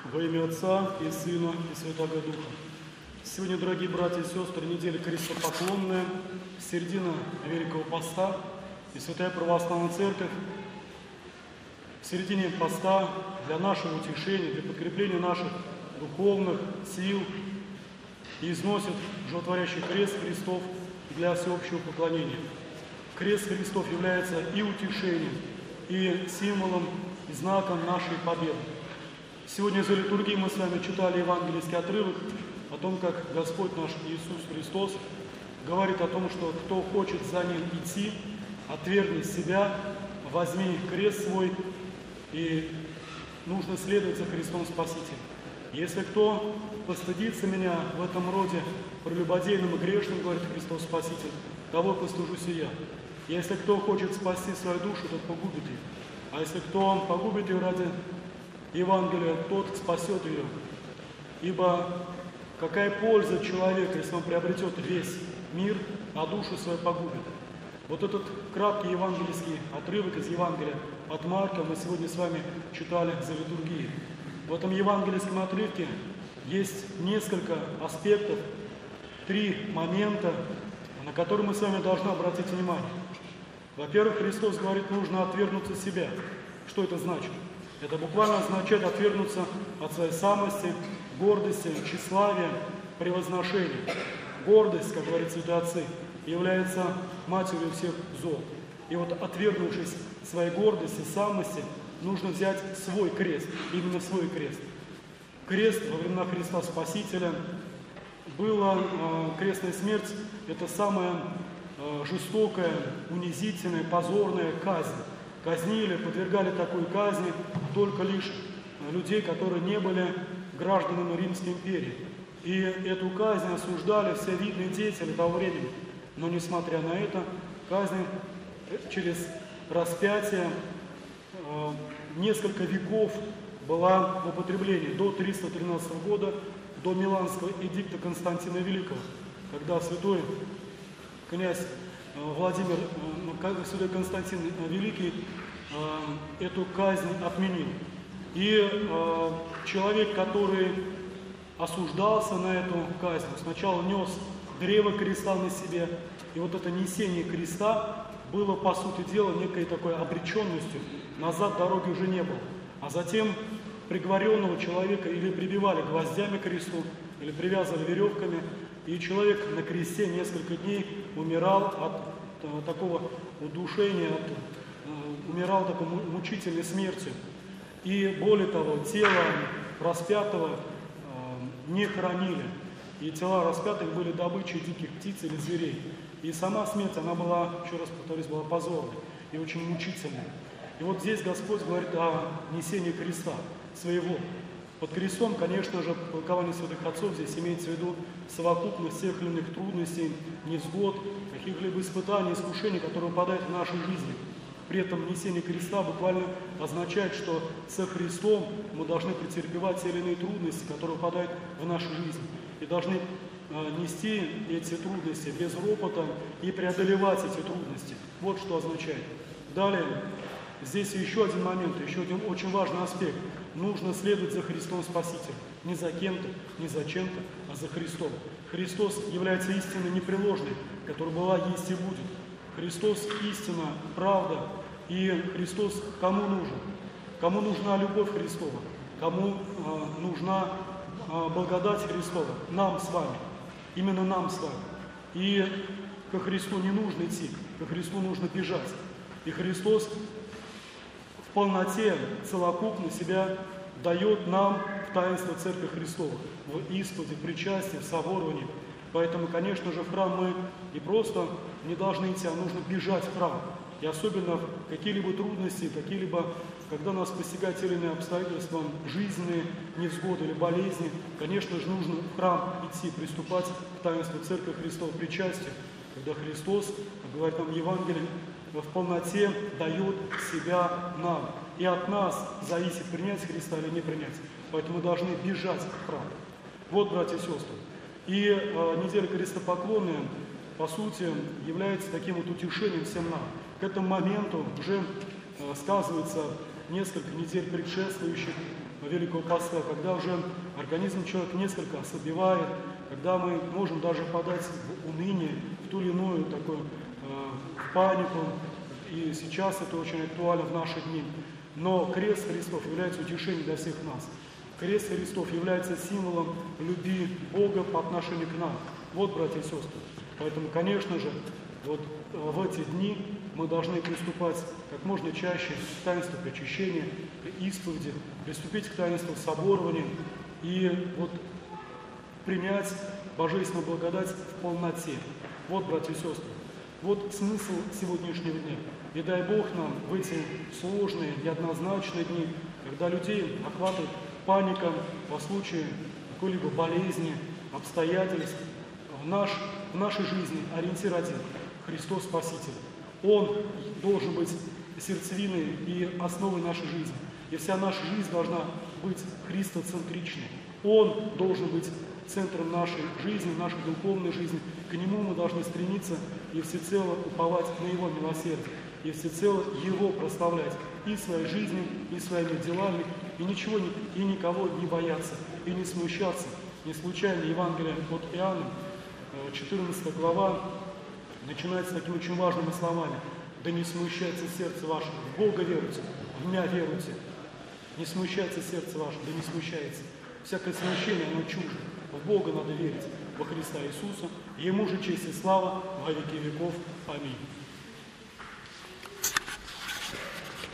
Во имя Отца и Сына и Святого Духа. Сегодня, дорогие братья и сестры, неделя крестопоклонная, середина Великого Поста, и Святая Православная Церковь в середине поста для нашего утешения, для подкрепления наших духовных сил износит животворящий крест Христов для всеобщего поклонения. Крест Христов является и утешением, и символом, и знаком нашей победы. Сегодня за литургией мы с вами читали евангельский отрывок о том, как Господь наш Иисус Христос говорит о том, что кто хочет за Ним идти, отвергни себя, возьми крест свой, и нужно следовать за Христом Спасителем. Если кто постыдится меня в этом роде прелюбодейным и грешным, говорит Христос Спаситель, того постыжусь и я. Если кто хочет спасти свою душу, тот погубит ее. А если кто погубит ее ради Евангелия, тот спасет ее. Ибо какая польза человека, если он приобретет весь мир, а душу свою погубит? Вот этот краткий евангельский отрывок из Евангелия от Марка мы сегодня с вами читали за литургией. В этом евангельском отрывке есть несколько аспектов, 3 момента, на которые мы с вами должны обратить внимание. Во-первых, Христос говорит, нужно отвергнуться себя. Что это значит? Это буквально означает отвергнуться от своей самости, гордости, тщеславия, превозношения. Гордость, как говорят святые отцы, является матерью всех зол. И вот отвергнувшись своей гордости, самости, нужно взять свой крест, именно свой крест. Крест во времена Христа Спасителя была крестная смерть, это самая жестокая, унизительная, позорная казнь. Казнили, подвергали такой казни только лишь людей, которые не были гражданами Римской империи. И эту казнь осуждали все видные деятели того времени. Но несмотря на это, казнь через распятие несколько веков была в употреблении до 313 года, до Миланского эдикта Константина Великого, когда святой князь святой Константин Великий эту казнь отменил. И человек, который осуждался на эту казнь, сначала нес древо креста на себе, и вот это несение креста было, по сути дела, некой такой обреченностью, назад дороги уже не было. А затем приговоренного человека или прибивали гвоздями к кресту, или привязывали веревками, и человек на кресте несколько дней умирал от такого удушения, умирал такой мучительной смертью. И более того, тело распятого не хоронили. И тела распятых были добычей диких птиц или зверей. И сама смерть, она была, еще раз повторюсь, была позорной и очень мучительной. И вот здесь Господь говорит о несении креста своего. Под крестом, конечно же, толкование святых отцов здесь имеется в виду совокупность всех или иных трудностей, невзгод, каких-либо испытаний, искушений, которые выпадают в нашей жизни. При этом несение креста буквально означает, что со Христом мы должны претерпевать те или иные трудности, которые выпадают в нашу жизнь. И должны нести эти трудности без ропота и преодолевать эти трудности. Вот что означает. Далее, здесь еще один момент, еще один очень важный аспект. Нужно следовать за Христом Спасителем. Не за кем-то, не за чем-то, а за Христом. Христос является истиной непреложной, которая была, есть и будет. Христос истина, правда. И Христос кому нужен? Кому нужна любовь Христова? Кому нужна благодать Христова? Нам с вами. Именно нам с вами. И ко Христу не нужно идти, ко Христу нужно бежать. И Христос в полноте, целокупно себя дает нам в таинство Церкви Христова, в исповеди, в причастии, в соборовании. Поэтому, конечно же, в храм мы не просто не должны идти, а нужно бежать в храм. И особенно какие-либо трудности, какие-либо, когда нас постигают те или иные обстоятельства, жизненные невзгоды или болезни, конечно же, нужно в храм идти, приступать к таинству Церкви Христова, причастию, когда Христос, как говорит нам Евангелие, в полноте дает себя нам. И от нас зависит, принять Христа или не принять. Поэтому мы должны бежать в храм. Вот, братья и сестры. И неделя крестопоклонная, по сути, является таким вот утешением всем нам. К этому моменту уже сказывается несколько недель предшествующих Великого Поста, когда уже организм человека несколько ослабевает, когда мы можем даже подать в уныние, в ту или иную такую в панику, и сейчас это очень актуально в наши дни. Но крест Христов является утешением для всех нас. Крест Христов является символом любви Бога по отношению к нам. Вот, братья и сестры. Поэтому, конечно же, вот в эти дни мы должны приступать как можно чаще к таинству причащения, к исповеди, приступить к таинству соборования и вот принять Божественную благодать в полноте. Вот, братья и сестры, вот смысл сегодняшнего дня. И дай Бог нам в эти сложные, неоднозначные дни, когда людей охватывает паника по случаю какой-либо болезни, обстоятельств, в нашей жизни ориентир один – Христос Спаситель. Он должен быть сердцевиной и основой нашей жизни. И вся наша жизнь должна быть христоцентричной. Он должен быть центром нашей жизни, нашей духовной жизни. К Нему мы должны стремиться и всецело уповать на Его милосердие, и всецело Его прославлять и своей жизнью, и своими делами, и ничего и никого не бояться, и не смущаться. Не случайно Евангелие от Иоанна, 14 глава, начинается такими очень важными словами. «Да не смущается сердце ваше, в Бога веруйте, в Меня веруйте. Не смущается сердце ваше, да не смущается». Всякое смущение, оно чуждо. В Бога надо верить, во Христа Иисуса. Ему же честь и слава во веки веков. Аминь.